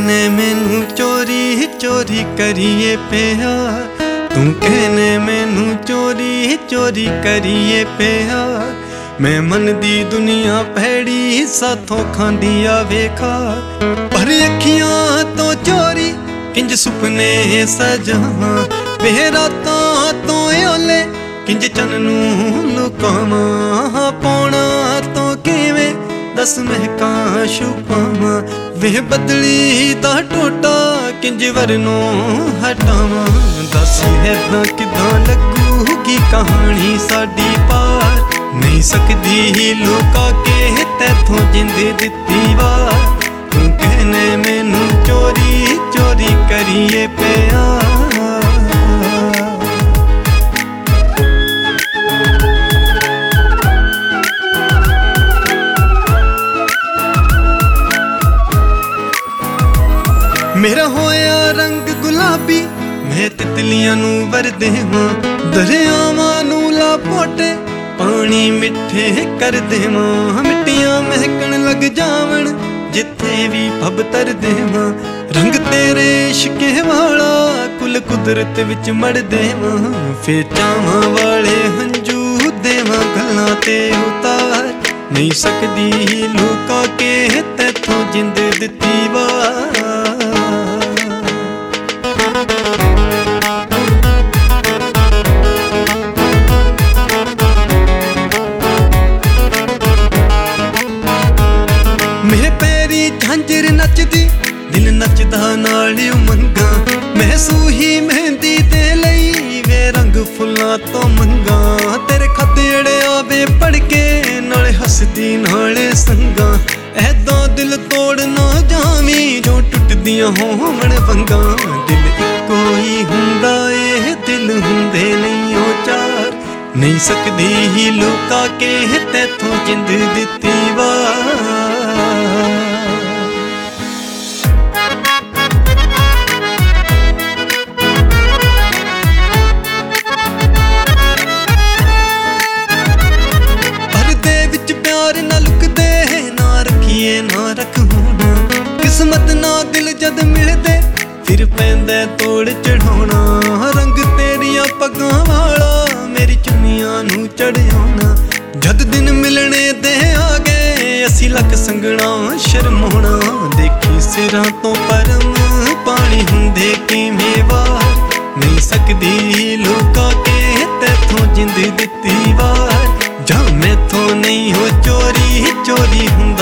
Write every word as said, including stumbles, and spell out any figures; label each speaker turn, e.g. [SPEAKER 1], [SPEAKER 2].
[SPEAKER 1] कहने मैनू चोरी चोरी करिए पिया, तू कहने मैनू चोरी चोरी करिए पिया। मैं मन दी दुनिया भैड़ी साथों खांदी आ वेखा, पर अखियां तो चोरी किंज सुपने सजावां, वे रातां तो ओले किंज चन नूं लुकावां। पौना तो किवें दस महकां छुपावां, वे बदली दा टोटा किंज वरनों हटावां। दस ऐदां किदां लगूगी कहानी साडी पार, नहीं सकदी लुका के तैथों जिंद दित्ती वार। तू कहने मैनू चोरी चोरी करिए पिया। मेरा होया रंग गुलाबी मैं तितलियां नू वर देवां, दरियावां नू लापोटे पानी मिठे कर देवां। मिट्टियां महकन लग जावन जिथे भी भब तर देवां, रंग तेरे इश्के वाला कुल कुदरत विच मड़ देवां। फिर चावां वाले हंजू देवां गल्लां ते उतार, नहीं सकदी लुका के तैथों जिंद दित्ती वार। मेरे पैरी झांझर नचदी दिल नचदा नाल उमंगा, मैं सूही मेहंदी दे लई वे रंग फुल्लां तो मंगा। तेरे खत अड़िया वे पढ़ के नाले हसदी नाले संगा, ऐदां दिल तोड़ ना जावी जो टुटदियां होवन वंगा। दिल इक्को ही हुंदा ए दिल हुंदे नहीं ओ चार, नहीं सकदी लुका के तैथों जिंद दित्ती वार। ना रख होना किस्मत ना दिल जद मिलदे फिर पैंदा तोड़ चढ़ाउणा। रंग तेरिया पगां वाला मेरी चुन्नियां नू चढ़ाउणा, जद दिन मिलने दे आ गए असी लख संगना शर्माउणा। देखी सिरां तो परम पानी हुंदे किवें वार, नहीं सकदी लुका के तैथों जिंद दित्ती वार। जा मैथों नहीं हो चोरी चोरी हुंदी